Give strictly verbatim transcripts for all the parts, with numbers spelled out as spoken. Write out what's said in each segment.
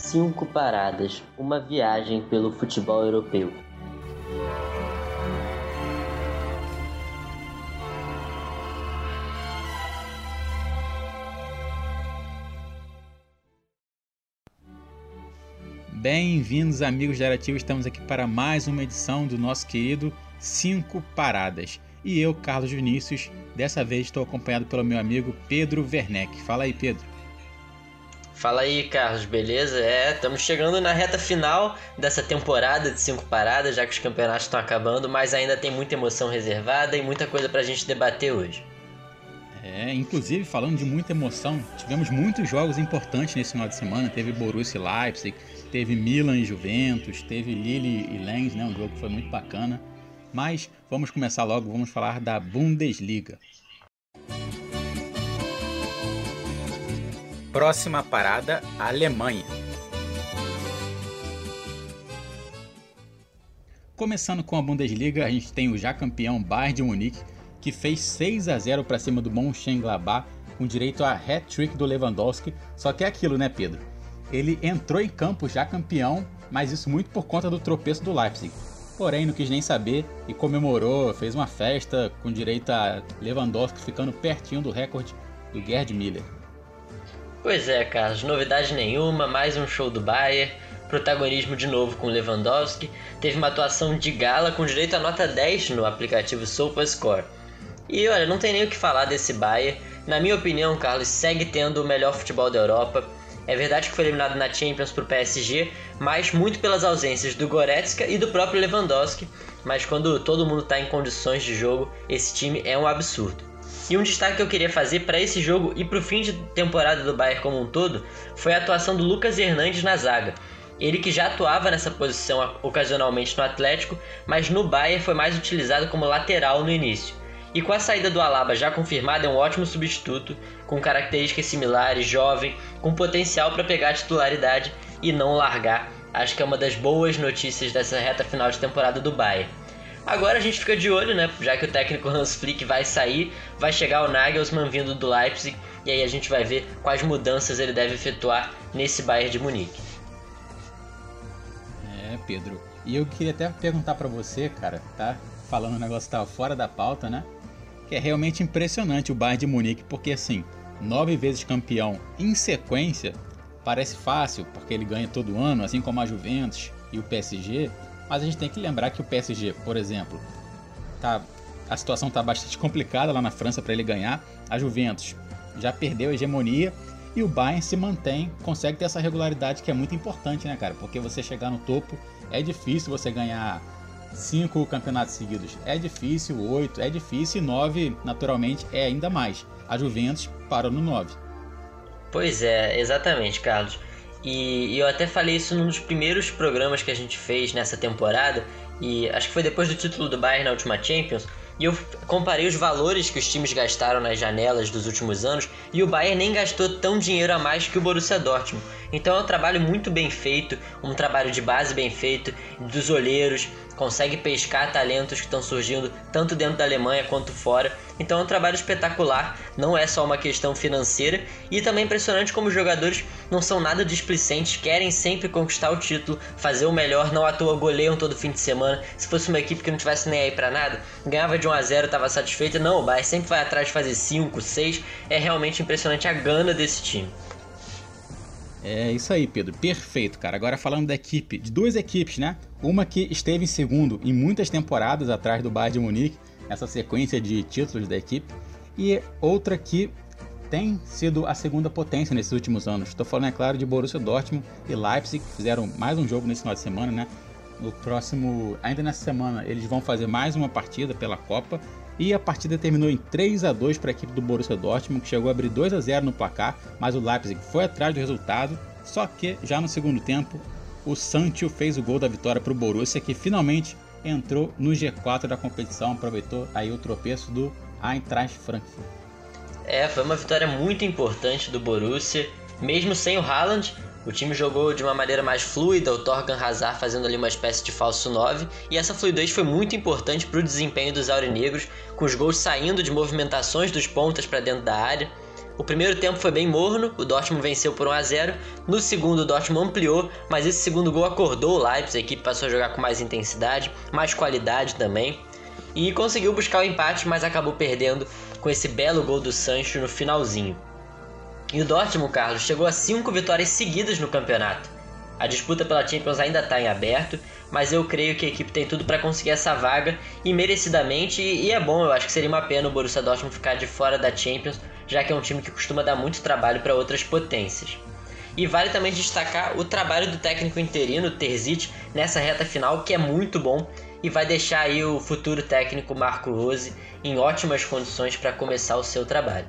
Cinco paradas, uma viagem pelo futebol europeu. Bem-vindos, amigos da Arativo, estamos aqui para mais uma edição do nosso querido Cinco Paradas. E eu, Carlos Vinícius, dessa vez estou acompanhado pelo meu amigo Pedro Werneck. Fala aí, Pedro. Fala aí, Carlos, beleza? É, estamos chegando na reta final dessa temporada de Cinco Paradas, já que os campeonatos estão acabando, mas ainda tem muita emoção reservada e muita coisa pra gente debater hoje. É, inclusive, falando de muita emoção, tivemos muitos jogos importantes nesse final de semana. Teve Borussia e Leipzig, teve Milan e Juventus, teve Lille e Lens, né? Um jogo que foi muito bacana. Mas vamos começar logo, vamos falar da Bundesliga. Próxima parada, Alemanha. Começando com a Bundesliga, a gente tem o já campeão Bayern de Munique, que fez seis a zero para cima do Mönchengladbach, com direito a hat-trick do Lewandowski. Só que é aquilo, né, Pedro? Ele entrou em campo já campeão, mas isso muito por conta do tropeço do Leipzig. Porém, não quis nem saber e comemorou, fez uma festa com direito a Lewandowski ficando pertinho do recorde do Gerd Müller. Pois é, Carlos, novidade nenhuma, mais um show do Bayern, protagonismo de novo com Lewandowski, teve uma atuação de gala com direito a nota dez no aplicativo SofaScore. E olha, não tem nem o que falar desse Bayern, na minha opinião, Carlos, segue tendo o melhor futebol da Europa. É verdade que foi eliminado na Champions pro P S G, mas muito pelas ausências do Goretzka e do próprio Lewandowski, mas quando todo mundo está em condições de jogo, esse time é um absurdo. E um destaque que eu queria fazer para esse jogo e para o fim de temporada do Bayern como um todo foi a atuação do Lucas Hernandes na zaga. Ele que já atuava nessa posição ocasionalmente no Atlético, mas no Bayern foi mais utilizado como lateral no início. E com a saída do Alaba já confirmada, é um ótimo substituto, com características similares, jovem, com potencial para pegar a titularidade e não largar. Acho que é uma das boas notícias dessa reta final de temporada do Bayern. Agora a gente fica de olho, né? Já que o técnico Hans Flick vai sair, vai chegar o Nagelsmann vindo do Leipzig, e aí a gente vai ver quais mudanças ele deve efetuar nesse Bayern de Munique. É, Pedro, e eu queria até perguntar para você, cara, tá? Falando um negócio que tava fora da pauta, né? Que é realmente impressionante o Bayern de Munique, porque assim, nove vezes campeão em sequência, parece fácil, porque ele ganha todo ano, assim como a Juventus e o P S G, mas a gente tem que lembrar que o P S G, por exemplo, tá, a situação está bastante complicada lá na França para ele ganhar, a Juventus já perdeu a hegemonia e o Bayern se mantém, consegue ter essa regularidade que é muito importante, né, cara? Porque você chegar no topo é difícil, você ganhar cinco campeonatos seguidos é difícil, oito é difícil e nove naturalmente é ainda mais. A Juventus parou no nove. Pois é, exatamente, Carlos. E, e eu até falei isso num dos primeiros programas que a gente fez nessa temporada, e acho que foi depois do título do Bayern na última Champions, e eu comparei os valores que os times gastaram nas janelas dos últimos anos, e o Bayern nem gastou tão dinheiro a mais que o Borussia Dortmund. Então é um trabalho muito bem feito, um trabalho de base bem feito, dos olheiros, consegue pescar talentos que estão surgindo tanto dentro da Alemanha quanto fora. Então é um trabalho espetacular, não é só uma questão financeira, e também é impressionante como os jogadores não são nada displicentes, querem sempre conquistar o título, fazer o melhor, não à toa goleiam todo fim de semana. Se fosse uma equipe que não tivesse nem aí pra nada, ganhava de um a zero, estava satisfeita. Não, o Bayern sempre vai atrás de fazer cinco, seis, é realmente impressionante a gana desse time. É isso aí, Pedro, perfeito, cara. Agora falando da equipe, de duas equipes, né? Uma que esteve em segundo em muitas temporadas atrás do Bayern de Munique, essa sequência de títulos da equipe, e outra que tem sido a segunda potência nesses últimos anos. Estou falando, é claro, de Borussia Dortmund e Leipzig, que fizeram mais um jogo nesse final de semana, né? No próximo, ainda nessa semana, eles vão fazer mais uma partida pela Copa, e a partida terminou em três a dois para a equipe do Borussia Dortmund, que chegou a abrir dois a zero no placar, mas o Leipzig foi atrás do resultado, só que já no segundo tempo, o Sancho fez o gol da vitória para o Borussia, que finalmente entrou no G quatro da competição, aproveitou aí o tropeço do Eintracht Frankfurt. É, foi uma vitória muito importante do Borussia, mesmo sem o Haaland. O time jogou de uma maneira mais fluida, o Torgan Hazard fazendo ali uma espécie de falso nove, e essa fluidez foi muito importante para o desempenho dos aurinegros, com os gols saindo de movimentações dos pontas para dentro da área. O primeiro tempo foi bem morno, o Dortmund venceu por um a zero. No segundo, o Dortmund ampliou, mas esse segundo gol acordou o Leipzig, a equipe passou a jogar com mais intensidade, mais qualidade também. E conseguiu buscar o empate, mas acabou perdendo com esse belo gol do Sancho no finalzinho. E o Dortmund, Carlos, chegou a cinco vitórias seguidas no campeonato. A disputa pela Champions ainda está em aberto, mas eu creio que a equipe tem tudo para conseguir essa vaga e merecidamente, e é bom, eu acho que seria uma pena o Borussia Dortmund ficar de fora da Champions, já que é um time que costuma dar muito trabalho para outras potências. E vale também destacar o trabalho do técnico interino, Terzic, nessa reta final, que é muito bom e vai deixar aí o futuro técnico Marco Rose em ótimas condições para começar o seu trabalho.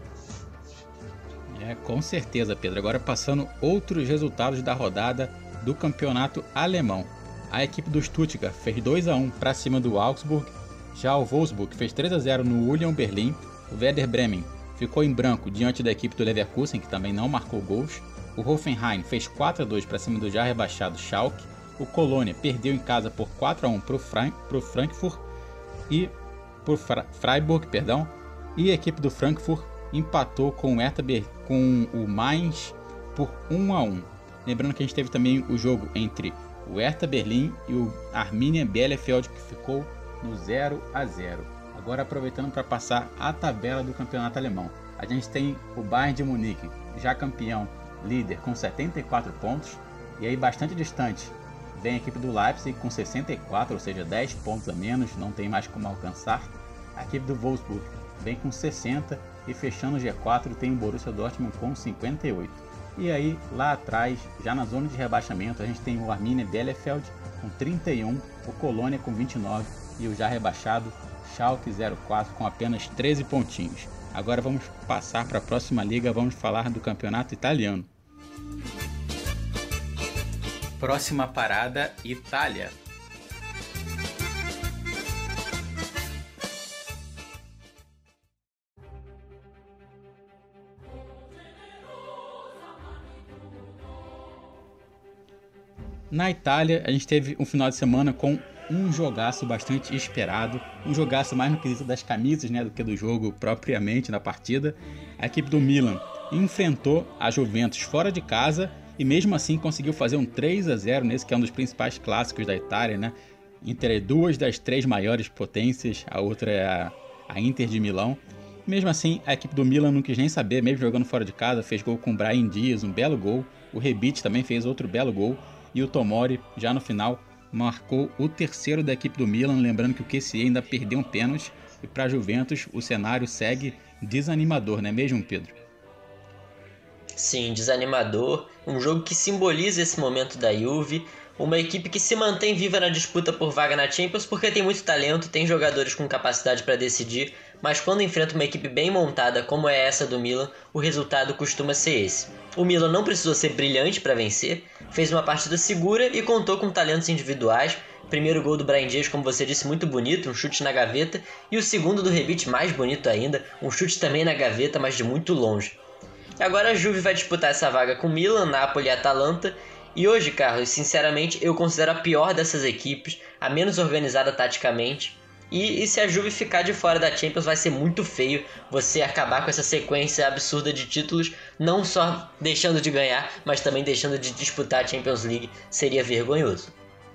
É, com certeza, Pedro. Agora passando outros resultados da rodada do campeonato alemão. A equipe do Stuttgart fez dois a um para cima do Augsburg. Já o Wolfsburg fez três a zero no Union Berlin. O Werder Bremen ficou em branco diante da equipe do Leverkusen, que também não marcou gols. O Hoffenheim fez quatro a dois para cima do já rebaixado Schalke. O Colônia perdeu em casa por quatro a um para o Frank, Frankfurt e por Fra, Freiburg, perdão. E a equipe do Frankfurt empatou com o, Hertha, com o Mainz por um a um. Lembrando que a gente teve também o jogo entre o Hertha Berlim e o Arminia Bielefeld, que ficou no zero a zero. Agora aproveitando para passar a tabela do campeonato alemão. A gente tem o Bayern de Munique, já campeão, líder com setenta e quatro pontos. E aí bastante distante vem a equipe do Leipzig com sessenta e quatro, ou seja, dez pontos a menos, não tem mais como alcançar. A equipe do Wolfsburg vem com sessenta e fechando o G quatro tem o Borussia Dortmund com cinquenta e oito. E aí, lá atrás, já na zona de rebaixamento, a gente tem o Arminia Bielefeld com trinta e um, o Colônia com vinte e nove e o já rebaixado Schalke zero quatro com apenas treze pontinhos. Agora vamos passar para a próxima liga, vamos falar do campeonato italiano. Próxima parada, Itália. Na Itália, a gente teve um final de semana com um jogaço bastante esperado, um jogaço mais no quesito das camisas, né, do que do jogo propriamente na partida. A equipe do Milan enfrentou a Juventus fora de casa e mesmo assim conseguiu fazer um três a zero nesse que é um dos principais clássicos da Itália, né? Entre duas das três maiores potências, a outra é a, a Inter de Milão. Mesmo assim, a equipe do Milan não quis nem saber, mesmo jogando fora de casa, fez gol com o Brahim Dias, um belo gol. O Rebic também fez outro belo gol. E o Tomori, já no final, marcou o terceiro da equipe do Milan, lembrando que o Q C ainda perdeu um pênalti. E para a Juventus, o cenário segue desanimador, não é mesmo, Pedro? Sim, desanimador. Um jogo que simboliza esse momento da Juve. Uma equipe que se mantém viva na disputa por vaga na Champions porque tem muito talento, tem jogadores com capacidade para decidir, mas quando enfrenta uma equipe bem montada como é essa do Milan, o resultado costuma ser esse. O Milan não precisou ser brilhante para vencer, fez uma partida segura e contou com talentos individuais. Primeiro gol do Brahim Dias, como você disse, muito bonito, um chute na gaveta, e o segundo do Rebic, mais bonito ainda, um chute também na gaveta, mas de muito longe. Agora a Juve vai disputar essa vaga com Milan, Napoli e Atalanta. E hoje, Carlos, sinceramente, eu considero a pior dessas equipes, a menos organizada taticamente. E, e se a Juve ficar de fora da Champions, vai ser muito feio você acabar com essa sequência absurda de títulos, não só deixando de ganhar, mas também deixando de disputar a Champions League. Seria vergonhoso.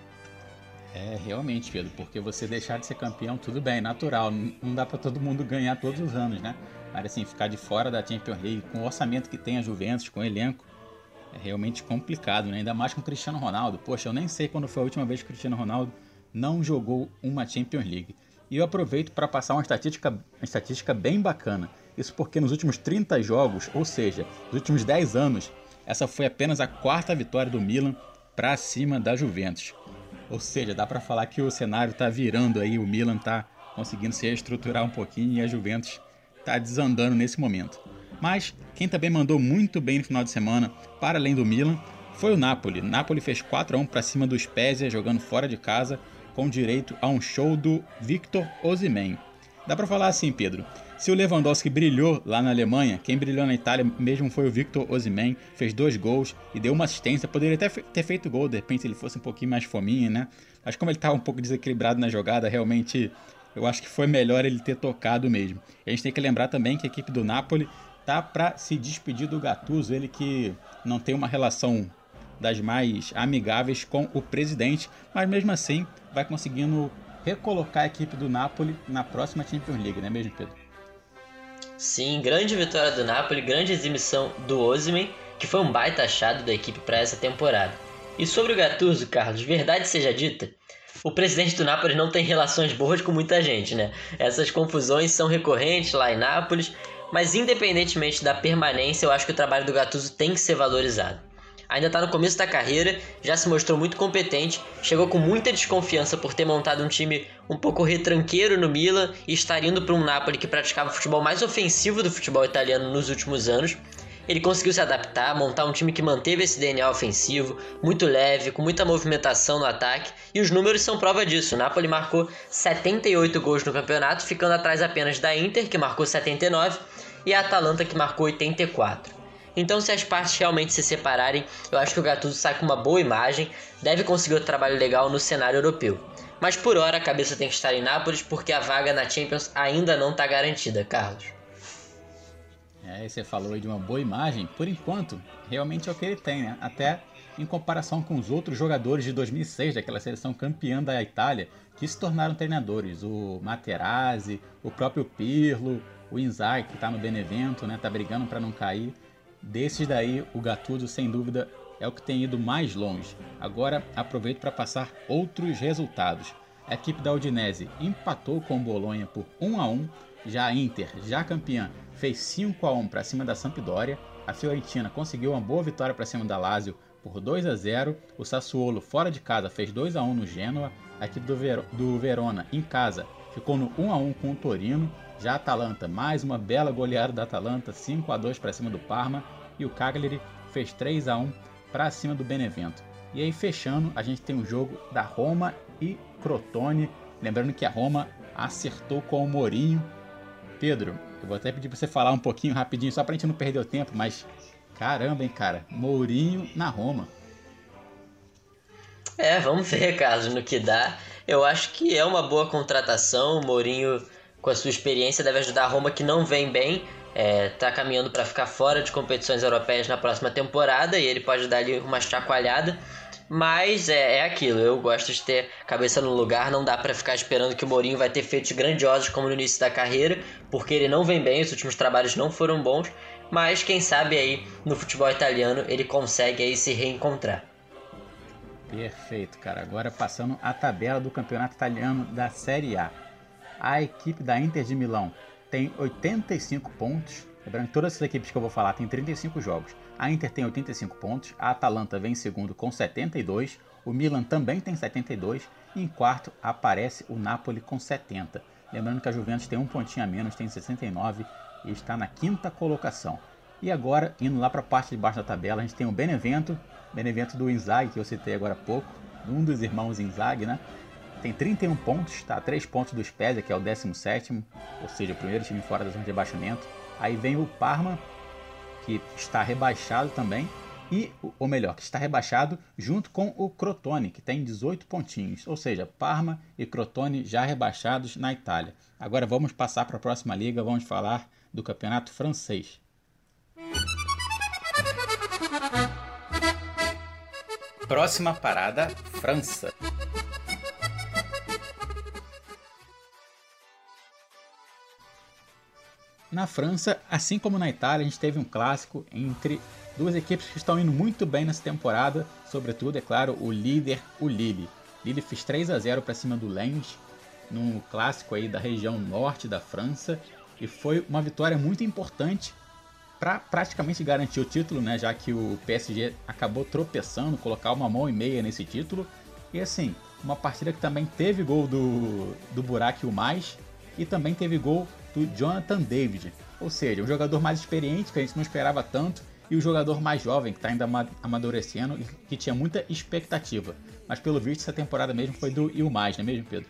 É, realmente, Pedro, porque você deixar de ser campeão, tudo bem, natural, não dá pra todo mundo ganhar todos os anos, né? Mas assim, ficar de fora da Champions League, com o orçamento que tem a Juventus, com o elenco, é realmente complicado, né? Ainda mais com o Cristiano Ronaldo. Poxa, eu nem sei quando foi a última vez que o Cristiano Ronaldo não jogou uma Champions League. E eu aproveito para passar uma estatística, uma estatística bem bacana. Isso porque nos últimos trinta jogos, ou seja, nos últimos dez anos, essa foi apenas a quarta vitória do Milan para cima da Juventus. Ou seja, dá para falar que o cenário está virando aí, o Milan está conseguindo se reestruturar um pouquinho e a Juventus está desandando nesse momento. Mas quem também mandou muito bem no final de semana, para além do Milan, foi o Napoli. Napoli fez quatro a um para cima do Spezia, jogando fora de casa, com direito a um show do Victor Osimhen. Dá para falar assim, Pedro, se o Lewandowski brilhou lá na Alemanha, quem brilhou na Itália mesmo foi o Victor Osimhen, fez dois gols e deu uma assistência, poderia até ter feito gol, de repente se ele fosse um pouquinho mais fominha, né? Mas como ele estava um pouco desequilibrado na jogada, realmente eu acho que foi melhor ele ter tocado mesmo. A gente tem que lembrar também que a equipe do Napoli tá para se despedir do Gattuso, ele que não tem uma relação das mais amigáveis com o presidente, mas mesmo assim vai conseguindo recolocar a equipe do Napoli na próxima Champions League, não é mesmo, Pedro? Sim, grande vitória do Napoli, grande exibição do Osimhen, que foi um baita achado da equipe para essa temporada. E sobre o Gattuso, Carlos, verdade seja dita, o presidente do Napoli não tem relações boas com muita gente, né? Essas confusões são recorrentes lá em Nápoles, mas independentemente da permanência, eu acho que o trabalho do Gattuso tem que ser valorizado. Ainda está no começo da carreira, já se mostrou muito competente, chegou com muita desconfiança por ter montado um time um pouco retranqueiro no Milan e estar indo para um Napoli que praticava o futebol mais ofensivo do futebol italiano nos últimos anos. Ele conseguiu se adaptar, montar um time que manteve esse D N A ofensivo, muito leve, com muita movimentação no ataque, e os números são prova disso. O Napoli marcou setenta e oito gols no campeonato, ficando atrás apenas da Inter, que marcou setenta e nove, e a Atalanta, que marcou oitenta e quatro. Então, se as partes realmente se separarem, eu acho que o Gattuso sai com uma boa imagem, deve conseguir outro trabalho legal no cenário europeu. Mas por hora a cabeça tem que estar em Nápoles, porque a vaga na Champions ainda não está garantida, Carlos. É, você falou aí de uma boa imagem, por enquanto, realmente é o que ele tem, né? Até em comparação com os outros jogadores de dois mil e seis, daquela seleção campeã da Itália, que se tornaram treinadores, o Materazzi, o próprio Pirlo, o Inzaghi, que está no Benevento, né? Tá brigando para não cair. Desses daí, o Gattuso, sem dúvida, é o que tem ido mais longe. Agora, aproveito para passar outros resultados. A equipe da Udinese empatou com o Bolonha por um a um. Já a Inter, já campeã, fez cinco a um para cima da Sampdoria. A Fiorentina conseguiu uma boa vitória para cima da Lazio por dois a zero. O Sassuolo, fora de casa, fez dois a um no Genoa. A equipe do, Ver- do Verona, em casa, ficou no um a um com o Torino. Já a Atalanta, mais uma bela goleada da Atalanta, cinco a dois para cima do Parma. E o Cagliari fez três a um para cima do Benevento. E aí, fechando, a gente tem um jogo da Roma e Crotone. Lembrando que a Roma acertou com o Mourinho. Pedro, eu vou até pedir para você falar um pouquinho rapidinho, só para a gente não perder o tempo, mas caramba, hein, cara, Mourinho na Roma. É, vamos ver, Carlos, no que dá. Eu acho que é uma boa contratação. O Mourinho, com a sua experiência, deve ajudar a Roma, que não vem bem. É, tá caminhando para ficar fora de competições europeias na próxima temporada, e ele pode dar ali uma chacoalhada. Mas é, é aquilo, eu gosto de ter cabeça no lugar, não dá pra ficar esperando que o Mourinho vai ter feitos grandiosos como no início da carreira, porque ele não vem bem, os últimos trabalhos não foram bons, mas quem sabe aí no futebol italiano ele consegue aí se reencontrar. Perfeito, cara. Agora passando a tabela do campeonato italiano da Série A. A equipe da Inter de Milão tem oitenta e cinco pontos, lembrando que todas essas equipes que eu vou falar têm trinta e cinco jogos. A Inter tem oitenta e cinco pontos, a Atalanta vem em segundo com setenta e dois, o Milan também tem setenta e dois, e em quarto aparece o Napoli com setenta. Lembrando que a Juventus tem um pontinho a menos, tem sessenta e nove e está na quinta colocação. E agora, indo lá para a parte de baixo da tabela, a gente tem o Benevento, Benevento do Inzaghi, que eu citei agora há pouco, um dos irmãos Inzaghi, né? Tem trinta e um pontos, está a três pontos do Spezia, que é o décimo sétimo, ou seja, o primeiro time fora da zona de rebaixamento. Aí vem o Parma, que está rebaixado também, e, ou melhor, que está rebaixado junto com o Crotone, que tem dezoito pontinhos, ou seja, Parma e Crotone já rebaixados na Itália. Agora vamos passar para a próxima liga, vamos falar do campeonato francês. Próxima parada, França. Na França, assim como na Itália, a gente teve um clássico entre duas equipes que estão indo muito bem nessa temporada, sobretudo, é claro, o líder, o Lille. Lille fez três a zero para cima do Lens, num clássico aí da região norte da França, e foi uma vitória muito importante para praticamente garantir o título, né, já que o P S G acabou tropeçando, colocar uma mão e meia nesse título. E assim, uma partida que também teve gol do, do Burak Yilmaz e também teve gol do Jonathan David, ou seja, um jogador mais experiente que a gente não esperava tanto e o jogador mais jovem que está ainda amadurecendo e que tinha muita expectativa. Mas pelo visto essa temporada mesmo foi do Yilmaz, não é mesmo, Pedro?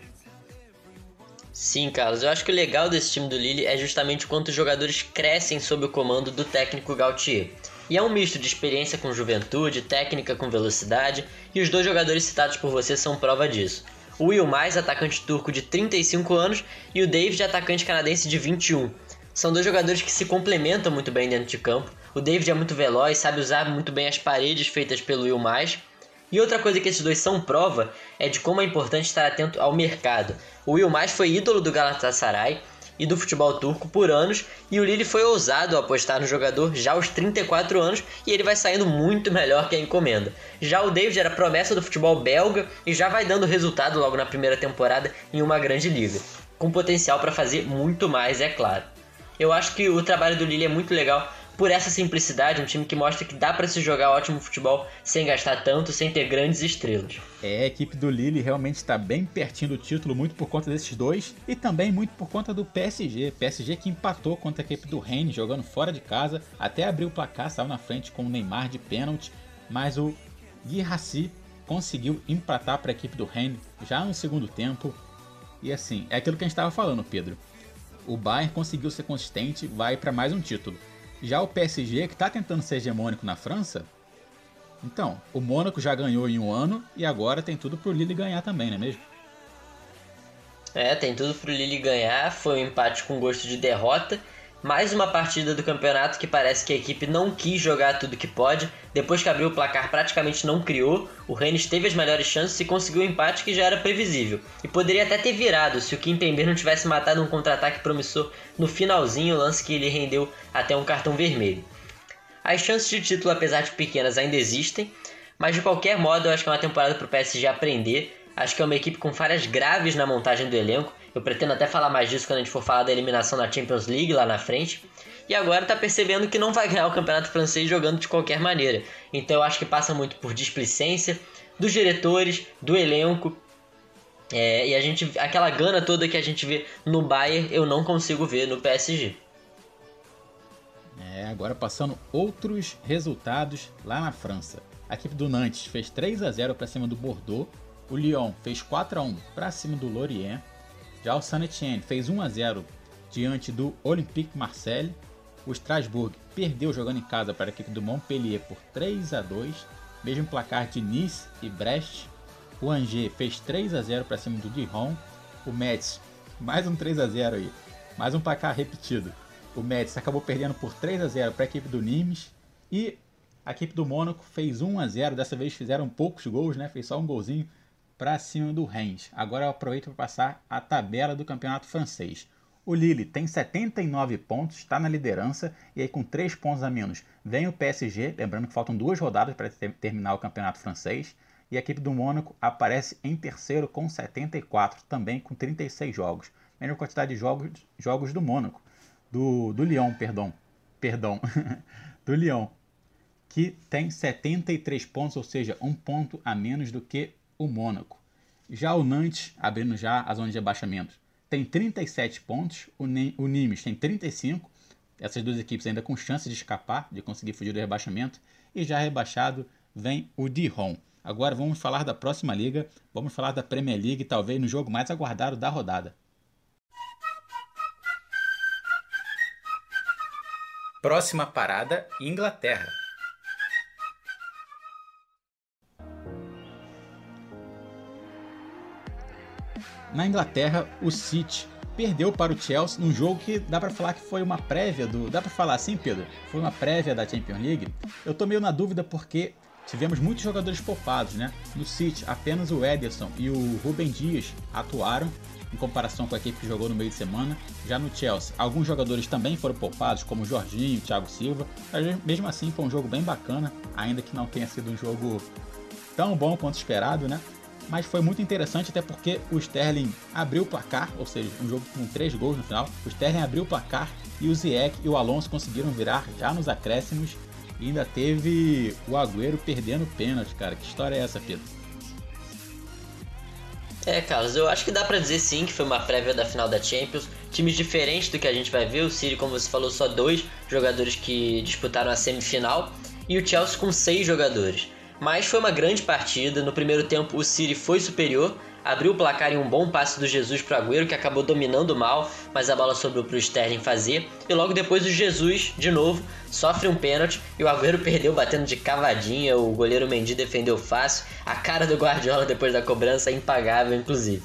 Sim, Carlos, eu acho que o legal desse time do Lille é justamente quanto os jogadores crescem sob o comando do técnico Galtier. E é um misto de experiência com juventude, técnica com velocidade, e os dois jogadores citados por você são prova disso. O Yilmaz, atacante turco de trinta e cinco anos, e o David, atacante canadense de vinte e um. São dois jogadores que se complementam muito bem dentro de campo. O David é muito veloz, sabe usar muito bem as paredes feitas pelo Yılmaz. E outra coisa que esses dois são prova é de como é importante estar atento ao mercado. O Yılmaz foi ídolo do Galatasaray e do futebol turco por anos, e o Lille foi ousado ao apostar no jogador já aos trinta e quatro anos, e ele vai saindo muito melhor que a encomenda. Já o David era promessa do futebol belga e já vai dando resultado logo na primeira temporada em uma grande liga, com potencial para fazer muito mais, é claro. Eu acho que o trabalho do Lille é muito legal por essa simplicidade, um time que mostra que dá para se jogar ótimo futebol sem gastar tanto, sem ter grandes estrelas. É, a equipe do Lille realmente está bem pertinho do título, muito por conta desses dois e também muito por conta do P S G. P S G que empatou contra a equipe do Rennes, jogando fora de casa, até abriu o placar, saiu na frente com o Neymar de pênalti, mas o Guirassy conseguiu empatar para a equipe do Rennes já no segundo tempo. E assim, é aquilo que a gente estava falando, Pedro. O Bayern conseguiu ser consistente, vai para mais um título. Já o P S G, que está tentando ser hegemônico na França, então, o Mônaco já ganhou em um ano e agora tem tudo pro Lille ganhar também, não é mesmo? É, tem tudo pro Lille ganhar, foi um empate com gosto de derrota. Mais uma partida do campeonato que parece que a equipe não quis jogar tudo que pode. Depois que abriu o placar, praticamente não criou. O Rennes teve as melhores chances e conseguiu um empate que já era previsível. E poderia até ter virado se o Kimpembe não tivesse matado um contra-ataque promissor no finalzinho, lance que lhe rendeu até um cartão vermelho. As chances de título, apesar de pequenas, ainda existem. Mas de qualquer modo, eu acho que é uma temporada para o P S G aprender. Acho que é uma equipe com falhas graves na montagem do elenco. Eu pretendo até falar mais disso quando a gente for falar da eliminação na Champions League lá na frente. E agora tá percebendo que não vai ganhar o campeonato francês jogando de qualquer maneira. Então eu acho que passa muito por displicência dos diretores, do elenco. É, e a gente, aquela gana toda que a gente vê no Bayern, eu não consigo ver no P S G. É, agora passando outros resultados lá na França. A equipe do Nantes fez três a zero para cima do Bordeaux. O Lyon fez quatro a um para cima do Lorient. Já o Saint-Étienne fez um a zero diante do Olympique Marseille. O Strasbourg perdeu jogando em casa para a equipe do Montpellier por três a dois. Mesmo placar de Nice e Brest. O Angers fez três a zero para cima do Dijon. O Metz, mais um três a zero aí. Mais um placar repetido. O Metz acabou perdendo por três a zero para a equipe do Nimes. E a equipe do Mônaco fez um a zero. Dessa vez fizeram poucos gols, né? Fez só um golzinho para cima do Rennes. Agora eu aproveito para passar a tabela do campeonato francês. O Lille tem setenta e nove pontos, está na liderança, e aí com três pontos a menos vem o P S G, lembrando que faltam duas rodadas para ter, terminar o campeonato francês, e a equipe do Mônaco aparece em terceiro com setenta e quatro, também com trinta e seis jogos. Mesma quantidade de jogos, jogos do Mônaco, do, do Lyon, perdão, perdão, do Lyon, que tem setenta e três pontos, ou seja, um ponto a menos do que o Mônaco. Já o Nantes, abrindo já a zona de rebaixamento, tem trinta e sete pontos, o, ne- o Nimes tem trinta e cinco, essas duas equipes ainda com chance de escapar, de conseguir fugir do rebaixamento, e já rebaixado vem o Dijon. Agora vamos falar da próxima liga, vamos falar da Premier League, talvez no jogo mais aguardado da rodada. Próxima parada, Inglaterra. Na Inglaterra, o City perdeu para o Chelsea num jogo que dá pra falar que foi uma prévia do... Dá pra falar assim, Pedro? Foi uma prévia da Champions League? Eu tô meio na dúvida porque tivemos muitos jogadores poupados, né? No City, apenas o Ederson e o Rúben Dias atuaram, em comparação com a equipe que jogou no meio de semana. Já no Chelsea, alguns jogadores também foram poupados, como o Jorginho, o Thiago Silva. Mas mesmo assim, foi um jogo bem bacana, ainda que não tenha sido um jogo tão bom quanto esperado, né? Mas foi muito interessante, até porque o Sterling abriu o placar, ou seja, um jogo com três gols no final. O Sterling abriu o placar e o Ziyech e o Alonso conseguiram virar já nos acréscimos. E ainda teve o Agüero perdendo pênalti, cara. Que história é essa, Pedro? É, Carlos, eu acho que dá pra dizer sim que foi uma prévia da final da Champions. Times diferentes do que a gente vai ver. O City, como você falou, só dois jogadores que disputaram a semifinal. E o Chelsea com seis jogadores. Mas foi uma grande partida. No primeiro tempo o City foi superior, abriu o placar em um bom passe do Jesus para o Agüero, que acabou dominando mal, mas a bola sobrou para o Sterling fazer. E logo depois o Jesus, de novo, sofre um pênalti e o Agüero perdeu batendo de cavadinha. O goleiro Mendy defendeu fácil. A cara do Guardiola depois da cobrança é impagável, inclusive.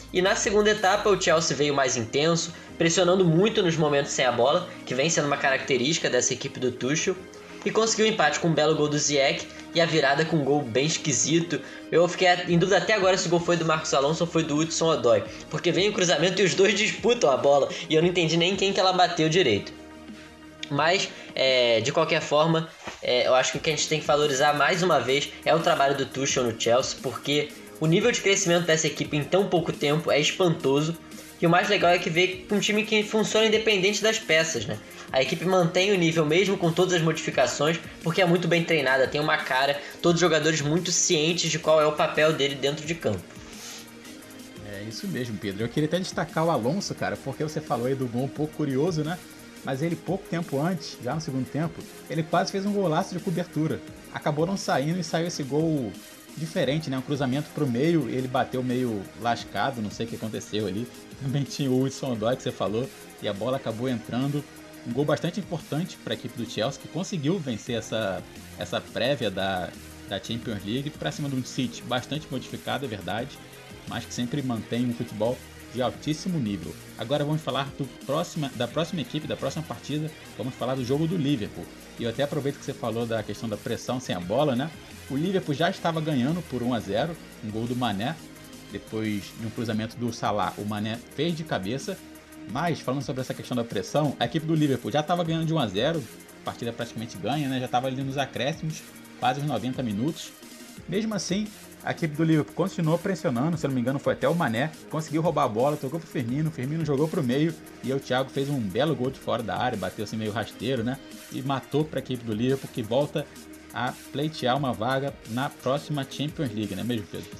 E na segunda etapa o Chelsea veio mais intenso, pressionando muito nos momentos sem a bola, que vem sendo uma característica dessa equipe do Tuchel, e conseguiu o empate com um belo gol do Ziyech e a virada com um gol bem esquisito. Eu fiquei em dúvida até agora se o gol foi do Marcos Alonso ou foi do Hudson-Odoi, porque vem o cruzamento e os dois disputam a bola e eu não entendi nem quem que ela bateu direito. Mas, é, de qualquer forma, é, eu acho que o que a gente tem que valorizar mais uma vez é o trabalho do Tuchel no Chelsea, porque o nível de crescimento dessa equipe em tão pouco tempo é espantoso. E o mais legal é que vê um time que funciona independente das peças, né? A equipe mantém o nível mesmo com todas as modificações, porque é muito bem treinada, tem uma cara, todos os jogadores muito cientes de qual é o papel dele dentro de campo. É isso mesmo, Pedro. Eu queria até destacar o Alonso, cara, porque você falou aí do gol um pouco curioso, né? Mas ele pouco tempo antes, já no segundo tempo, ele quase fez um golaço de cobertura. Acabou não saindo e saiu esse gol diferente, né? Um cruzamento pro meio, ele bateu meio lascado, não sei o que aconteceu ali. Também tinha o Hudson-Odoi que você falou e a bola acabou entrando. Um gol bastante importante para a equipe do Chelsea, que conseguiu vencer essa, essa prévia da, da Champions League para cima de um City bastante modificado, é verdade, mas que sempre mantém um futebol de altíssimo nível. Agora vamos falar do próxima, da próxima equipe, da próxima partida, vamos falar do jogo do Liverpool. E eu até aproveito que você falou da questão da pressão sem a bola, né? O Liverpool já estava ganhando por um a zero, um gol do Mané, depois de um cruzamento do Salah, o Mané fez de cabeça. Mas, falando sobre essa questão da pressão, a equipe do Liverpool já estava ganhando de um a zero, a partida praticamente ganha, né? Já estava ali nos acréscimos, quase os noventa minutos. Mesmo assim, a equipe do Liverpool continuou pressionando, se eu não me engano foi até o Mané, conseguiu roubar a bola, tocou pro Firmino, o Firmino jogou pro meio, e o Thiago fez um belo gol de fora da área, bateu assim meio rasteiro, né? E matou para a equipe do Liverpool, que volta a pleitear uma vaga na próxima Champions League, não é mesmo, Pedro?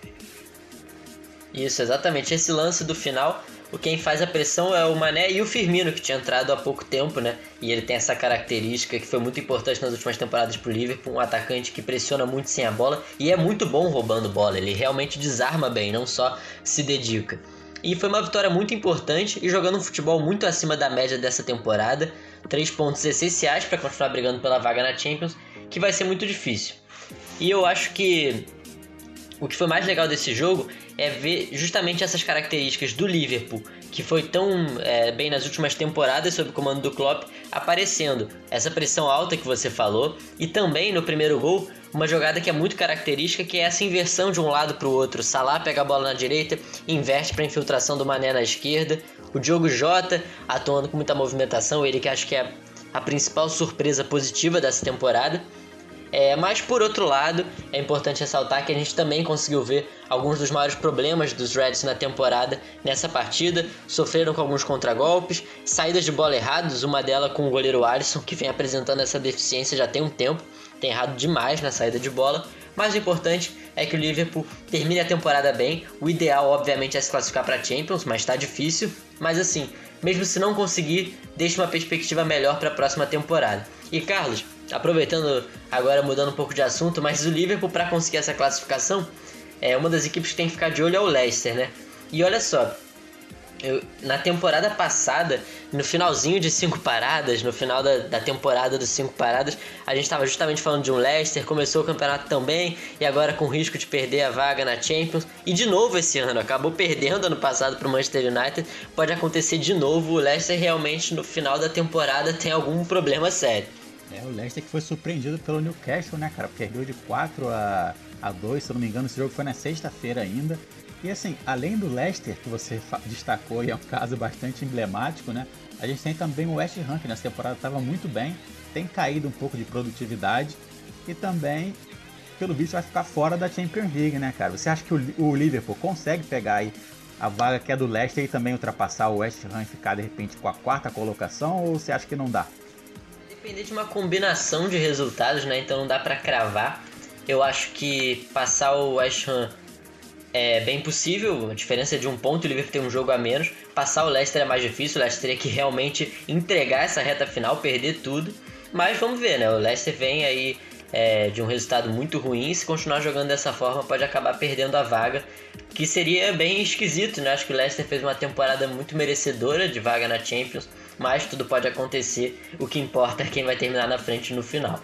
Isso, exatamente. Esse lance do final, o quem faz a pressão é o Mané e o Firmino, que tinha entrado há pouco tempo, né? E ele tem essa característica que foi muito importante nas últimas temporadas pro Liverpool, um atacante que pressiona muito sem a bola e é muito bom roubando bola. Ele realmente desarma bem, não só se dedica. E foi uma vitória muito importante e jogando um futebol muito acima da média dessa temporada. Três pontos essenciais para continuar brigando pela vaga na Champions, que vai ser muito difícil. E eu acho que o que foi mais legal desse jogo é ver justamente essas características do Liverpool, que foi tão é, bem nas últimas temporadas sob o comando do Klopp, aparecendo. Essa pressão alta que você falou, e também no primeiro gol, uma jogada que é muito característica, que é essa inversão de um lado para o outro. Salah pega a bola na direita, inverte para a infiltração do Mané na esquerda. O Diogo Jota atuando com muita movimentação, ele que acho que é a principal surpresa positiva dessa temporada. É, mas por outro lado, é importante ressaltar que a gente também conseguiu ver alguns dos maiores problemas dos Reds na temporada nessa partida. Sofreram com alguns contragolpes, saídas de bola erradas, uma delas com o goleiro Alisson, que vem apresentando essa deficiência já tem um tempo, tem errado demais na saída de bola. Mas o importante é que o Liverpool termine a temporada bem. O ideal, obviamente, é se classificar para a Champions, mas está difícil. Mas assim, mesmo se não conseguir, deixa uma perspectiva melhor para a próxima temporada. E Carlos, aproveitando agora, mudando um pouco de assunto, mas o Liverpool, para conseguir essa classificação, é uma das equipes que tem que ficar de olho é o Leicester, né? E olha só, eu, na temporada passada, no finalzinho de cinco paradas, no final da, da temporada dos cinco paradas, a gente estava justamente falando de um Leicester, começou o campeonato também, e agora com risco de perder a vaga na Champions, e de novo esse ano, acabou perdendo ano passado para o Manchester United, pode acontecer de novo, o Leicester realmente no final da temporada tem algum problema sério. É, o Leicester que foi surpreendido pelo Newcastle, né, cara? Perdeu de quatro a dois, se eu não me engano, esse jogo foi na sexta-feira ainda. E assim, além do Leicester, que você destacou e é um caso bastante emblemático, né? A gente tem também o West Ham, que nessa temporada estava muito bem, tem caído um pouco de produtividade e também, pelo visto, vai ficar fora da Champions League, né, cara? Você acha que o Liverpool consegue pegar aí a vaga que é do Leicester e também ultrapassar o West Ham e ficar, de repente, com a quarta colocação, ou você acha que não dá? Depender de uma combinação de resultados, né? Então não dá pra cravar. Eu acho que passar o West Ham é bem possível, a diferença é de um ponto, o Liverpool tem um jogo a menos. Passar o Leicester é mais difícil, o Leicester teria que realmente entregar essa reta final, perder tudo. Mas vamos ver, né? O Leicester vem aí é, de um resultado muito ruim, se continuar jogando dessa forma pode acabar perdendo a vaga, que seria bem esquisito, né? Acho que o Leicester fez uma temporada muito merecedora de vaga na Champions, mas tudo pode acontecer, o que importa é quem vai terminar na frente no final.